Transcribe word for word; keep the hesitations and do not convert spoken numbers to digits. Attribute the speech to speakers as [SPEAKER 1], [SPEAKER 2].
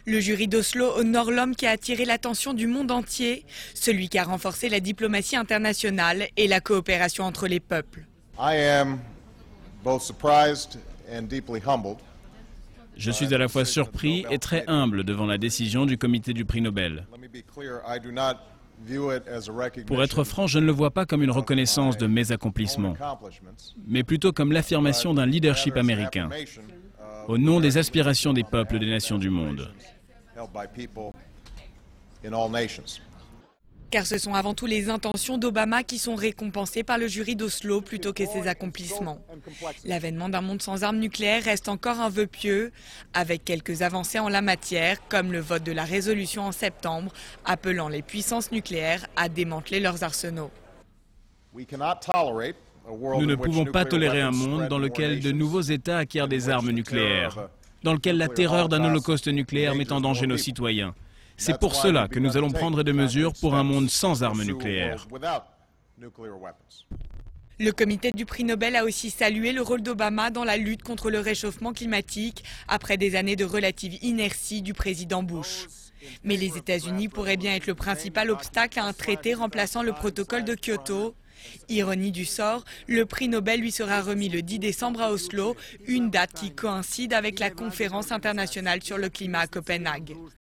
[SPEAKER 1] Le jury d'Oslo honore l'homme qui a attiré l'attention du monde entier, celui qui a renforcé la diplomatie internationale et la coopération entre les peuples.
[SPEAKER 2] Je suis à la fois surpris et très humble devant la décision du comité du prix Nobel. Pour être franc, je ne le vois pas comme une reconnaissance de mes accomplissements, mais plutôt comme l'affirmation d'un leadership américain, au nom des aspirations des peuples des nations du monde.
[SPEAKER 1] Car ce sont avant tout les intentions d'Obama qui sont récompensées par le jury d'Oslo plutôt que ses accomplissements. L'avènement d'un monde sans armes nucléaires reste encore un vœu pieux, avec quelques avancées en la matière, comme le vote de la résolution en septembre, appelant les puissances nucléaires à démanteler leurs arsenaux.
[SPEAKER 2] Nous ne pouvons pas tolérer un monde dans lequel de nouveaux États acquièrent des armes nucléaires, dans lequel la terreur d'un holocauste nucléaire met en danger nos citoyens. C'est pour cela que nous allons prendre des mesures pour un monde sans armes nucléaires.
[SPEAKER 1] Le comité du prix Nobel a aussi salué le rôle d'Obama dans la lutte contre le réchauffement climatique après des années de relative inertie du président Bush. Mais les États-Unis pourraient bien être le principal obstacle à un traité remplaçant le protocole de Kyoto. Ironie du sort, le prix Nobel lui sera remis le dix décembre à Oslo, une date qui coïncide avec la conférence internationale sur le climat à Copenhague.